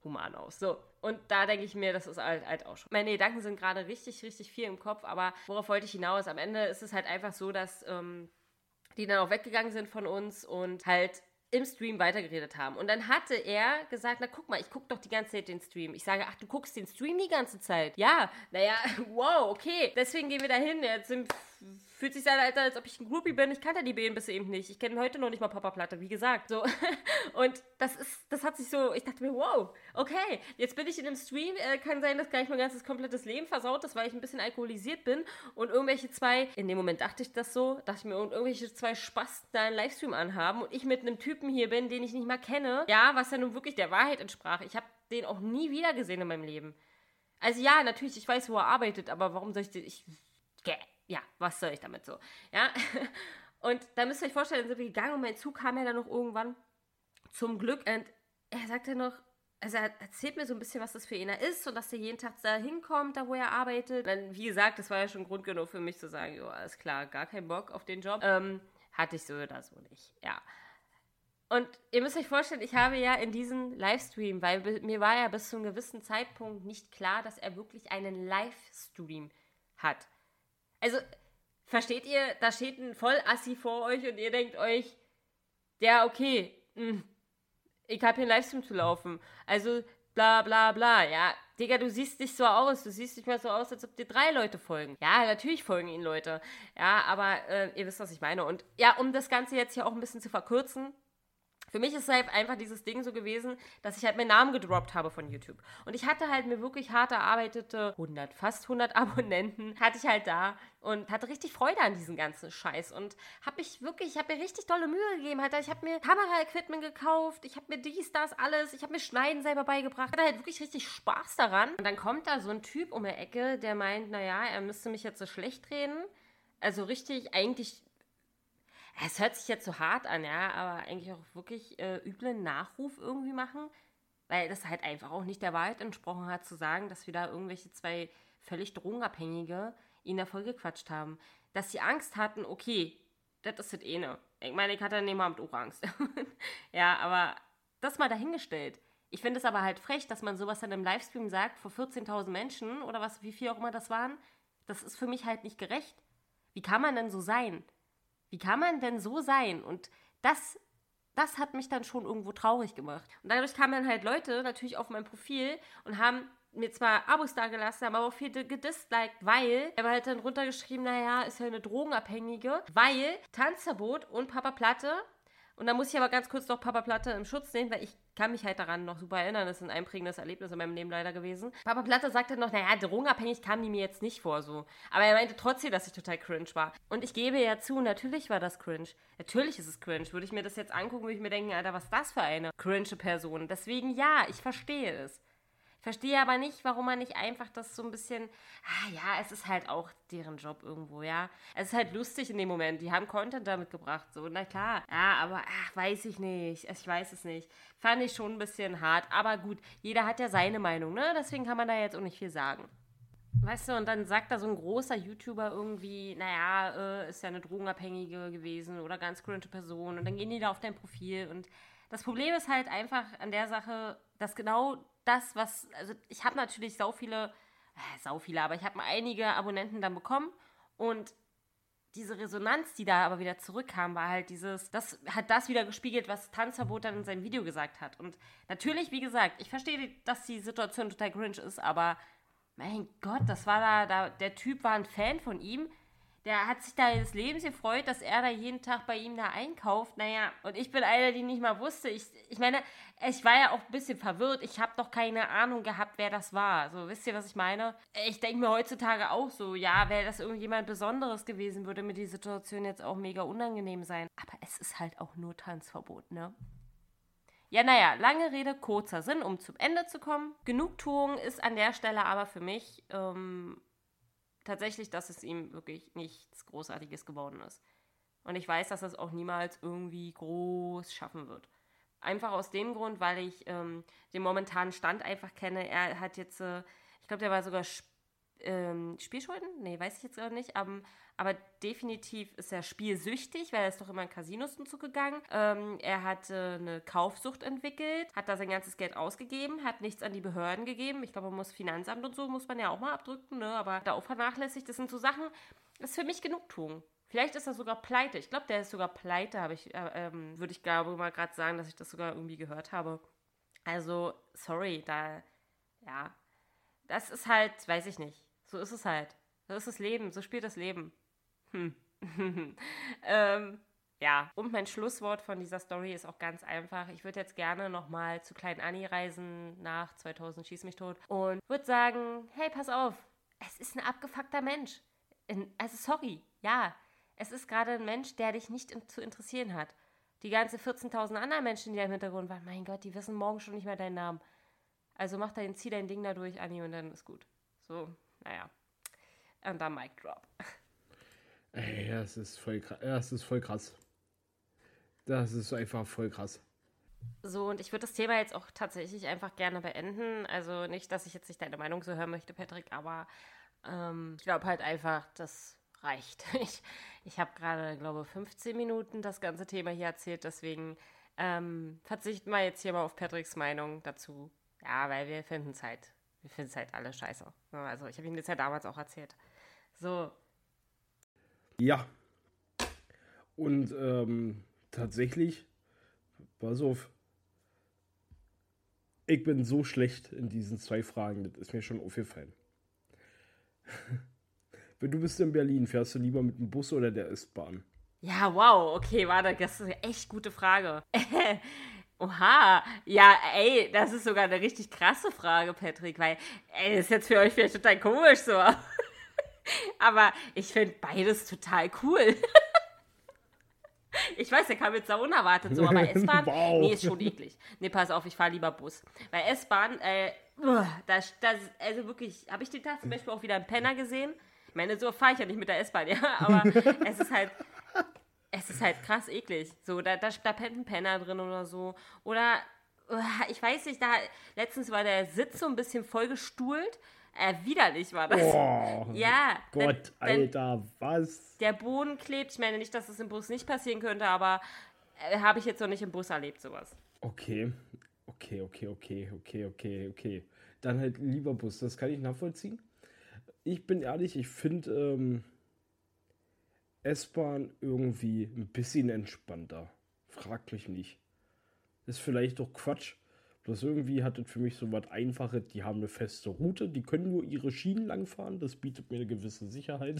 human aus. So, und da denke ich mir, das ist halt, halt auch schon. Meine Gedanken sind gerade richtig, richtig viel im Kopf, aber worauf wollte ich hinaus? Am Ende ist es halt einfach so, dass ähm, die dann auch weggegangen sind von uns und halt im Stream weitergeredet haben. Und dann hatte er gesagt, na guck mal, ich gucke doch die ganze Zeit den Stream. Ich sage, ach, du guckst den Stream die ganze Zeit? Ja, naja, wow, okay. Deswegen gehen wir da hin. Jetzt sind, fühlt sich an, als ob ich ein Groupie bin. Ich kannte die Bären bis eben nicht. Ich kenne heute noch nicht mal Papa Platte, wie gesagt. So. Und das ist, das hat sich so, ich dachte mir, wow, okay, jetzt bin ich in einem Stream. Äh, kann sein, dass gleich mein ganzes komplettes Leben versaut ist, weil ich ein bisschen alkoholisiert bin und irgendwelche zwei, in dem Moment dachte ich das so, dachte ich mir, und irgendwelche zwei Spasten da einen Livestream anhaben und ich mit einem Typen hier bin, den ich nicht mal kenne. Ja, was ja nun wirklich der Wahrheit entsprach. Ich habe den auch nie wieder gesehen in meinem Leben. Also ja, natürlich, ich weiß, wo er arbeitet, aber warum soll ich den, ich, ja, was soll ich damit so? Ja, und da müsst ihr euch vorstellen, dann sind wir gegangen und mein Zug kam ja dann noch irgendwann zum Glück und er sagte noch, also er erzählt mir so ein bisschen, was das für ihn ist und dass er jeden Tag da hinkommt, da wo er arbeitet. Dann, wie gesagt, das war ja schon Grund genug für mich zu sagen, jo, alles klar, gar keinen Bock auf den Job. Ähm, hatte ich so oder so nicht, ja. Und ihr müsst euch vorstellen, ich habe ja in diesem Livestream, weil mir war ja bis zu einem gewissen Zeitpunkt nicht klar, dass er wirklich einen Livestream hat. Also, versteht ihr, da steht ein Vollassi vor euch und ihr denkt euch, ja, okay, mh, ich habe hier einen Livestream zu laufen. Also, bla bla bla, ja. Digga, du siehst nicht so aus. Du siehst nicht mal so aus, als ob dir drei Leute folgen. Ja, natürlich folgen ihnen Leute. Ja, aber äh, ihr wisst, was ich meine. Und ja, um das Ganze jetzt hier auch ein bisschen zu verkürzen, für mich ist es halt einfach dieses Ding so gewesen, dass ich halt meinen Namen gedroppt habe von YouTube. Und ich hatte halt mir wirklich hart erarbeitete hundert, fast hundert Abonnenten, hatte ich halt da und hatte richtig Freude an diesem ganzen Scheiß. Und habe mich wirklich, ich habe mir richtig dolle Mühe gegeben. Alter. Ich habe mir Kameraequipment gekauft, ich habe mir dies, das, alles, ich habe mir Schneiden selber beigebracht. Ich hatte halt wirklich richtig Spaß daran. Und dann kommt da so ein Typ um die Ecke, der meint, naja, er müsste mich jetzt so schlecht reden. Also richtig, eigentlich... Es hört sich jetzt so hart an, ja, aber eigentlich auch wirklich äh, üblen Nachruf irgendwie machen, weil das halt einfach auch nicht der Wahrheit entsprochen hat, zu sagen, dass wir da irgendwelche zwei völlig Drogenabhängige ihn da vollgequatscht haben. Dass sie Angst hatten, okay, das ist das eine. Ich meine, ich hatte an dem Abend auch Angst. Ja, aber das mal dahingestellt. Ich finde es aber halt frech, dass man sowas dann im Livestream sagt, vor vierzehntausend Menschen oder was, wie viel auch immer das waren. Das ist für mich halt nicht gerecht. Wie kann man denn so sein? Wie kann man denn so sein? Und das, das hat mich dann schon irgendwo traurig gemacht. Und dadurch kamen dann halt Leute natürlich auf mein Profil und haben mir zwar Abos dagelassen, haben aber auch viel gedisliked, weil er war halt dann runtergeschrieben, naja, ist ja eine Drogenabhängige, weil Tanzverbot und Papa Platte. Und da muss ich aber ganz kurz noch Papa Platte im Schutz nehmen, weil ich kann mich halt daran noch super erinnern. Das ist ein einprägendes Erlebnis in meinem Leben leider gewesen. Papa Platte sagte noch, naja, drogenabhängig kam die mir jetzt nicht vor so. Aber er meinte trotzdem, dass ich total cringe war. Und ich gebe ja zu, natürlich war das cringe. Natürlich ist es cringe. Würde ich mir das jetzt angucken, würde ich mir denken, Alter, was ist das für eine cringe Person? Deswegen ja, ich verstehe es. Verstehe aber nicht, warum man nicht einfach das so ein bisschen, ah ja, es ist halt auch deren Job irgendwo, ja. Es ist halt lustig in dem Moment, die haben Content damit gebracht, so, na klar. Ja, aber, ach, weiß ich nicht, ich weiß es nicht. Fand ich schon ein bisschen hart, aber gut, jeder hat ja seine Meinung, ne, deswegen kann man da jetzt auch nicht viel sagen. Weißt du, und dann sagt da so ein großer YouTuber irgendwie, naja, äh, ist ja eine Drogenabhängige gewesen oder ganz cringe Person und dann gehen die da auf dein Profil und das Problem ist halt einfach an der Sache, dass genau das, was, also ich habe natürlich sau viele, äh, sau viele, aber ich habe einige Abonnenten dann bekommen und diese Resonanz, die da aber wieder zurückkam, war halt dieses, das hat das wieder gespiegelt, was Tanzverbot dann in seinem Video gesagt hat. Und natürlich, wie gesagt, ich verstehe, dass die Situation total cringe ist, aber mein Gott, das war da, da, der Typ war ein Fan von ihm. Der hat sich da des Lebens gefreut, dass er da jeden Tag bei ihm da einkauft. Naja, und ich bin einer, die nicht mal wusste. Ich, ich meine, ich war ja auch ein bisschen verwirrt. Ich habe doch keine Ahnung gehabt, wer das war. So, wisst ihr, was ich meine? Ich denke mir heutzutage auch so, ja, wäre das irgendjemand Besonderes gewesen, würde mir die Situation jetzt auch mega unangenehm sein. Aber es ist halt auch nur Tanzverbot, ne? Ja, naja, lange Rede, kurzer Sinn, um zum Ende zu kommen. Genugtuung ist an der Stelle aber für mich ähm, tatsächlich, dass es ihm wirklich nichts Großartiges geworden ist. Und ich weiß, dass er es auch niemals irgendwie groß schaffen wird. Einfach aus dem Grund, weil ich ähm, den momentanen Stand einfach kenne. Er hat jetzt, äh, ich glaube, der war sogar ähm, Spielschulden? Nee, weiß ich jetzt gar nicht. Um, aber definitiv ist er spielsüchtig, weil er ist doch immer in Casinos und so gegangen. Ähm, er hat äh, eine Kaufsucht entwickelt, hat da sein ganzes Geld ausgegeben, hat nichts an die Behörden gegeben. Ich glaube, man muss Finanzamt und so, muss man ja auch mal abdrücken, ne? Aber da auch vernachlässigt. Das sind so Sachen, das ist für mich Genugtuung. Vielleicht ist er sogar pleite. Ich glaube, der ist sogar pleite, habe ich, äh, ähm, würde ich glaube mal gerade sagen, dass ich das sogar irgendwie gehört habe. Also, sorry, da, ja, das ist halt, weiß ich nicht. So ist es halt. So ist das Leben, so spielt das Leben. Hm. ähm, ja, und mein Schlusswort von dieser Story ist auch ganz einfach. Ich würde jetzt gerne nochmal zu Klein Anni reisen nach zweitausend Schieß mich tot und würde sagen, hey, pass auf, es ist ein abgefuckter Mensch. In, also sorry, ja, es ist gerade ein Mensch, der dich nicht in, zu interessieren hat. Die ganze vierzehntausend anderen Menschen, die da im Hintergrund waren, mein Gott, die wissen morgen schon nicht mehr deinen Namen. Also mach dein, zieh dein Ding da durch, Anni, und dann ist gut. So, naja. Und dann Mic Drop. Ey, das ist voll krass. Das ist voll krass. Das ist einfach voll krass. So, und ich würde das Thema jetzt auch tatsächlich einfach gerne beenden. Also nicht, dass ich jetzt nicht deine Meinung so hören möchte, Patrick, aber ähm, ich glaube halt einfach, das reicht. Ich, ich habe gerade, glaube ich, fünfzehn Minuten das ganze Thema hier erzählt, deswegen ähm, verzichten wir jetzt hier mal auf Patricks Meinung dazu. Ja, weil wir finden es halt, wir finden es halt alle scheiße. Also ich habe Ihnen das ja damals auch erzählt. So. Ja. Und ähm, tatsächlich, pass auf, ich bin so schlecht in diesen zwei Fragen, das ist mir schon aufgefallen. Wenn du bist in Berlin, fährst du lieber mit dem Bus oder der S-Bahn? Ja, wow, okay, warte, das ist eine echt gute Frage. Oha, ja, ey, das ist sogar eine richtig krasse Frage, Patrick, weil, ey, das ist jetzt für euch vielleicht total komisch so. Aber ich finde beides total cool. Ich weiß, der kam jetzt so unerwartet so, aber S-Bahn, wow. Nee, ist schon eklig. Nee, pass auf, ich fahre lieber Bus. Weil S-Bahn, äh, das, das, also wirklich, habe ich den Tag zum Beispiel auch wieder einen Penner gesehen? Ich meine, so fahre ich ja nicht mit der S-Bahn, ja, aber es ist halt, es ist halt krass eklig. So, da, da, da pennt ein Penner drin oder so. Oder, ich weiß nicht, da, letztens war der Sitz so ein bisschen vollgestuhlt. Äh, widerlich war das. Oh, ja. Gott, wenn, wenn Alter, was? Der Boden klebt. Ich meine nicht, dass das im Bus nicht passieren könnte, aber äh, habe ich jetzt noch nicht im Bus erlebt, sowas. Okay, okay, okay, okay, okay, okay, okay. Dann halt lieber Bus, das kann ich nachvollziehen. Ich bin ehrlich, ich finde ähm, S-Bahn irgendwie ein bisschen entspannter. Fragt mich nicht. Ist vielleicht doch Quatsch. Bloß irgendwie hat es für mich so was Einfaches. Die haben eine feste Route, die können nur ihre Schienen langfahren. Das bietet mir eine gewisse Sicherheit.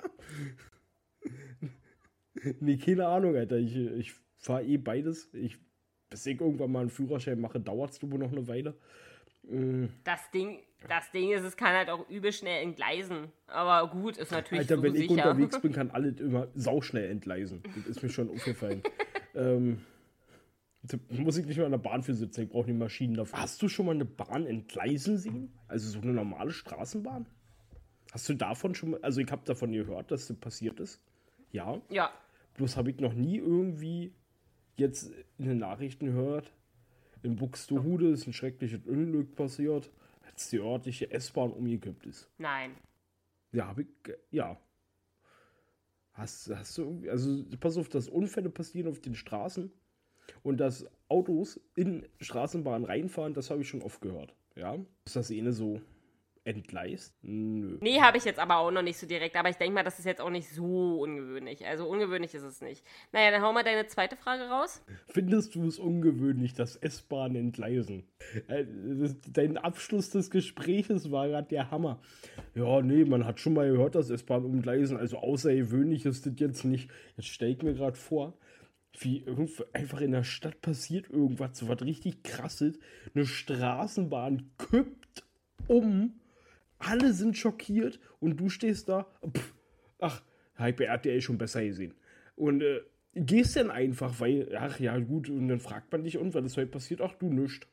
Nee, keine Ahnung, Alter. Ich, ich fahre eh beides. Ich, bis ich irgendwann mal einen Führerschein mache, dauert es wohl noch eine Weile. Mm. Das Ding, das Ding ist, es kann halt auch übel schnell entgleisen. Aber gut, ist natürlich Alter, so wenn sicher. ich unterwegs bin, kann alles immer sauschnell entgleisen. Das ist mir schon aufgefallen. ähm... Da muss ich nicht mal in der Bahn für sitzen, ich brauche die Maschinen dafür. Hast du schon mal eine Bahn entgleisen sehen? Also so eine normale Straßenbahn? Hast du davon schon mal, also ich habe davon gehört, dass das passiert ist. Ja. Ja. Bloß habe ich noch nie irgendwie jetzt in den Nachrichten gehört, in Buxtehude ist ein schreckliches Unglück passiert, als die örtliche S-Bahn umgekippt ist. Nein. Ja, habe ich, ja. Hast, hast du irgendwie, also pass auf, dass Unfälle passieren auf den Straßen. Und dass Autos in Straßenbahnen reinfahren, das habe ich schon oft gehört. Ja? Ist das eh so entgleist? Nö. Nee, habe ich jetzt aber auch noch nicht so direkt. Aber ich denke mal, das ist jetzt auch nicht so ungewöhnlich. Also ungewöhnlich ist es nicht. Naja, dann hau mal deine zweite Frage raus. Findest du es ungewöhnlich, dass S-Bahnen entgleisen? Äh, dein Abschluss des Gespräches war gerade der Hammer. Ja, nee, man hat schon mal gehört, dass S-Bahnen umgleisen. Also außergewöhnlich ist das jetzt nicht. Jetzt stell ich mir gerade vor, wie einfach in der Stadt passiert irgendwas, so was richtig krasses. Eine Straßenbahn kippt um, alle sind schockiert und du stehst da, pff, ach, hab ich bei R T L schon besser gesehen. Und äh, gehst dann einfach, weil, ach ja gut, und dann fragt man dich, und was ist heute passiert? Ach du, nischt.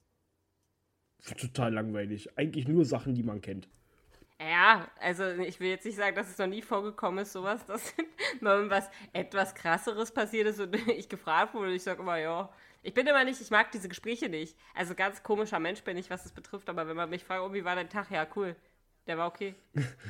Total langweilig. Eigentlich nur Sachen, die man kennt. Ja, also ich will jetzt nicht sagen, dass es noch nie vorgekommen ist, sowas, dass mal was etwas Krasseres passiert ist und ich gefragt wurde. Ich sage immer, ja, ich bin immer nicht, ich mag diese Gespräche nicht. Also ganz komischer Mensch bin ich, was das betrifft, aber wenn man mich fragt, oh, wie war dein Tag? Ja, cool. Der war okay.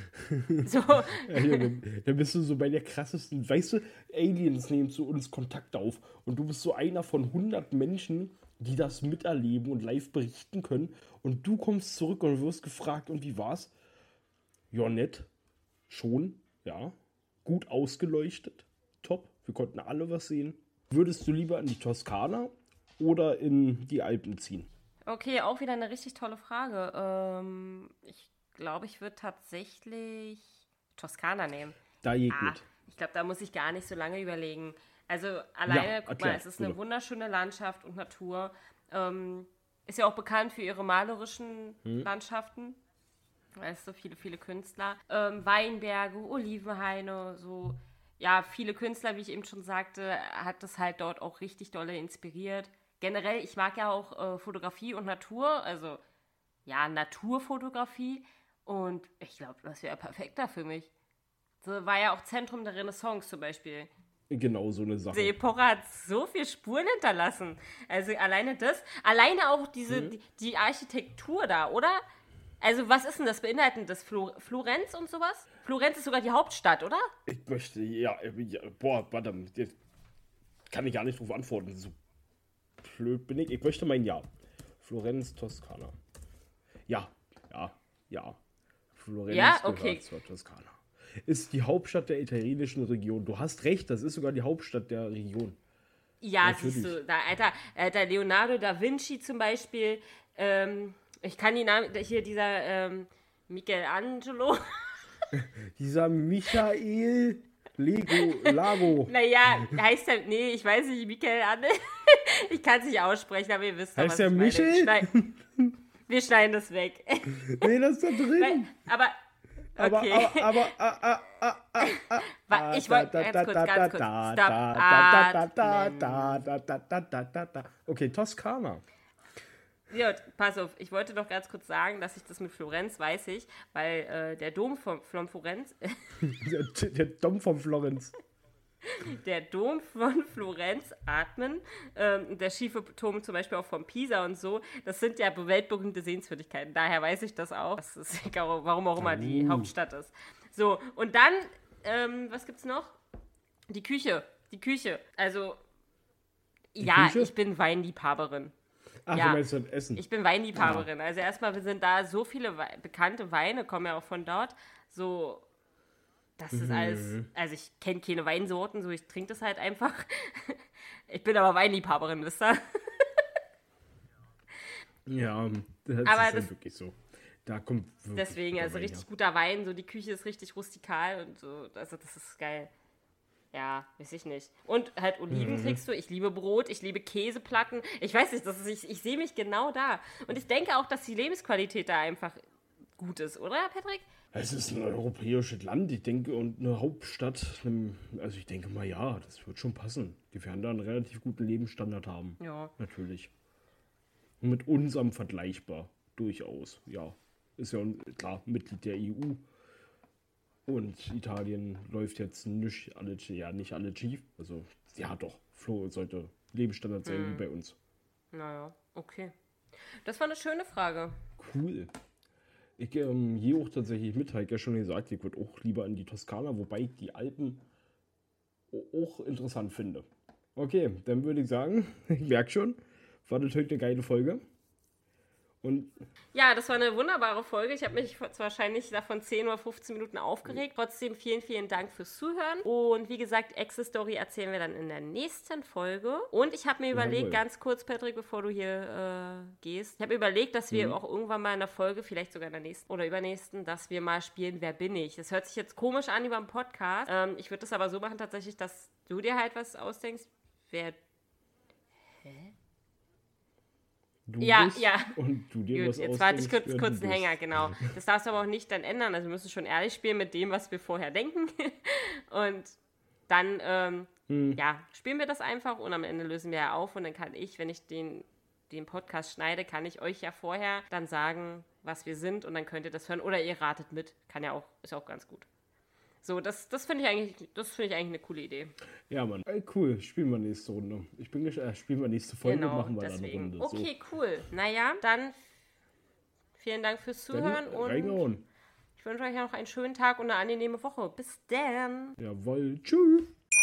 So. Ja, ja, dann, dann bist du so bei der krassesten, weißt du, Aliens nehmen zu uns Kontakt auf und du bist so einer von hundert Menschen, die das miterleben und live berichten können und du kommst zurück und wirst gefragt, und wie war's? Ja, nett. Schon, ja. Gut ausgeleuchtet. Top. Wir konnten alle was sehen. Würdest du lieber in die Toskana oder in die Alpen ziehen? Okay, auch wieder eine richtig tolle Frage. Ähm, ich glaube, ich würde tatsächlich Toskana nehmen. Da geht Ah, mit. ich glaube, da muss ich gar nicht so lange überlegen. Also alleine, Ja, guck erklär, mal, es ist eine bitte. wunderschöne Landschaft und Natur. Ähm, ist ja auch bekannt für ihre malerischen Hm. Landschaften. Es so viele, viele Künstler. Ähm, Weinberge, Olivenhaine, so. Ja, viele Künstler, wie ich eben schon sagte, hat das halt dort auch richtig dolle inspiriert. Generell, ich mag ja auch äh, Fotografie und Natur, also ja, Naturfotografie. Und ich glaube, das wäre perfekter für mich. So war ja auch Zentrum der Renaissance zum Beispiel. Genau so eine Sache. Die Epoche hat so viel Spuren hinterlassen. Also alleine das, alleine auch diese, Mhm. die, die Architektur da, oder? Also was ist denn das? Beinhaltet denn das Flor- Florenz und sowas? Florenz ist sogar die Hauptstadt, oder? Ich möchte, ja, ja boah, warte, jetzt kann ich gar nicht drauf antworten. So blöd bin ich. Ich möchte mein Ja. Florenz, Toskana. Ja, ja, ja. Florenz Ja, gehört okay. zur Toskana. Ist die Hauptstadt der italienischen Region. Du hast recht, das ist sogar die Hauptstadt der Region. Ja, Natürlich. siehst du, da, Alter, Alter, Leonardo da Vinci zum Beispiel, ähm, ich kann die Namen, hier dieser, ähm, Michelangelo, Dieser Michael Lego Lago. naja, heißt der, nee, ich weiß nicht, Michelangelo, ich kann es nicht aussprechen, aber ihr wisst doch, Heißt was der ich meine. Michel? Wir schneiden, wir schneiden das weg. Nee, das ist da drin. Weil, aber, Aber, okay. aber, aber, ah, ah, ah, ah, ah, Wa- ich wollte, ganz kurz, ganz kurz, da, stop, da, da, da, da, atmen. da, da, da, da, da, da, da. Okay, Toskana. Ja, pass auf, ich wollte noch ganz kurz sagen, dass ich das mit Florenz weiß ich, weil äh, der Dom von, von Florenz, Der, der Dom von Florenz. der Dom von Florenz, atmen, ähm, der schiefe Turm zum Beispiel auch von Pisa und so, das sind ja weltberühmte Sehenswürdigkeiten. Daher weiß ich das auch, das ist, egal, warum auch immer die Uh. Hauptstadt ist. So, und dann, ähm, was gibt's noch? Die Küche, die Küche. Also, ja, Küche? ich bin Weinliebhaberin. Ach, Ja. du meinst das Essen. Ich bin Weinliebhaberin. Also erstmal sind da so viele Wei- bekannte Weine, kommen ja auch von dort. So, das ist alles, also ich kenne keine Weinsorten, so ich trinke das halt einfach. Ich bin aber Weinliebhaberin, wisst ihr? Ja, das ist Aber dann das- wirklich so. Da kommt wirklich Deswegen, der also Wein richtig her. guter Wein, so die Küche ist richtig rustikal und so, also das ist geil. Ja, weiß ich nicht. Und halt Oliven kriegst du. Ich liebe Brot, ich liebe Käseplatten. Ich weiß nicht, das ist, ich, ich sehe mich genau da. Und ich denke auch, dass die Lebensqualität da einfach gut ist, oder, Patrick? Es ist ein europäisches Land, ich denke, und eine Hauptstadt. ähm, Also ich denke mal, ja, das wird schon passen. Die werden da einen relativ guten Lebensstandard haben. Ja. Natürlich. Und mit unserem vergleichbar. Durchaus, ja. Ist ja klar Mitglied der E U. Und Italien läuft jetzt nicht alle, ja, nicht alle schief. Also, ja doch, Flo sollte Lebensstandard sein wie bei uns. Naja, okay. Das war eine schöne Frage. Cool. Ich ähm, gehe auch tatsächlich mit, habe ich ja schon gesagt, ich würde auch lieber in die Toskana, wobei ich die Alpen o- auch interessant finde. Okay, dann würde ich sagen, ich merke schon, war das heute eine geile Folge. Und Ja, das war eine wunderbare Folge. Ich habe mich zwar wahrscheinlich davon zehn oder fünfzehn Minuten aufgeregt. Trotzdem vielen, vielen Dank fürs Zuhören. Und wie gesagt, Exit-Story erzählen wir dann in der nächsten Folge. Und ich habe mir überlegt, Jawohl. ganz kurz, Patrick, bevor du hier äh, gehst, ich habe mir überlegt, dass wir auch irgendwann mal in der Folge, vielleicht sogar in der nächsten oder übernächsten, dass wir mal spielen, wer bin ich? Das hört sich jetzt komisch an über den Podcast. Ähm, ich würde das aber so machen tatsächlich, dass du dir halt was ausdenkst. Wer du Ja, bist ja. und du dir Gut, was jetzt warte ich ausdenkst, kurz, wer kurz du einen bist. Hänger, genau. Das darfst du aber auch nicht dann ändern. Also wir müssen schon ehrlich spielen mit dem, was wir vorher denken. Und dann, ähm, Hm. ja, spielen wir das einfach und am Ende lösen wir ja auf und dann kann ich, wenn ich den, den Podcast schneide, kann ich euch ja vorher dann sagen, was wir sind und dann könnt ihr das hören. Oder ihr ratet mit. Kann ja auch, ist auch ganz gut. So, das, das finde ich eigentlich, das finde ich eigentlich eine coole Idee. Ja, Mann. Ey, cool, spielen wir nächste Runde. Ich bin gespannt, äh, spielen wir nächste Folge, Genau, machen wir deswegen. dann eine Runde. Okay, cool. Naja, dann vielen Dank fürs So. Zuhören Dann und reingehauen. Ich wünsche euch noch einen schönen Tag und eine angenehme Woche. Bis dann. Jawohl, tschüss.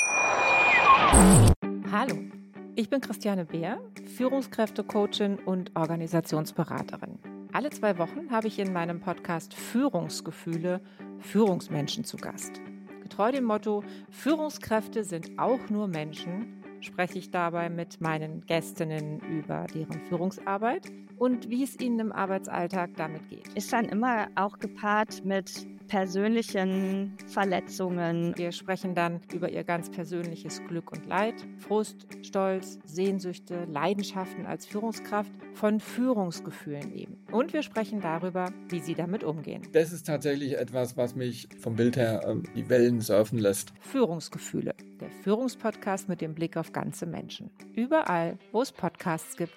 Hallo, ich bin Christiane Beer, Führungskräfte-Coachin und Organisationsberaterin. Alle zwei Wochen habe ich in meinem Podcast Führungsgefühle Führungsmenschen zu Gast. Getreu dem Motto, Führungskräfte sind auch nur Menschen, spreche ich dabei mit meinen Gästinnen über deren Führungsarbeit und wie es ihnen im Arbeitsalltag damit geht. Ist dann immer auch gepaart mit persönlichen Verletzungen. Wir sprechen dann über ihr ganz persönliches Glück und Leid, Frust, Stolz, Sehnsüchte, Leidenschaften als Führungskraft, von Führungsgefühlen eben. Und wir sprechen darüber, wie sie damit umgehen. Das ist tatsächlich etwas, was mich vom Bild her ähm, die Wellen surfen lässt. Führungsgefühle, der Führungspodcast mit dem Blick auf ganze Menschen. Überall, wo es Podcasts gibt.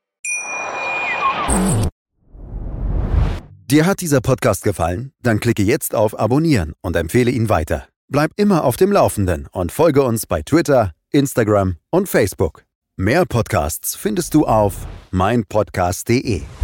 Dir hat dieser Podcast gefallen? Dann klicke jetzt auf Abonnieren und empfehle ihn weiter. Bleib immer auf dem Laufenden und folge uns bei Twitter, Instagram und Facebook. Mehr Podcasts findest du auf meinpodcast punkt de.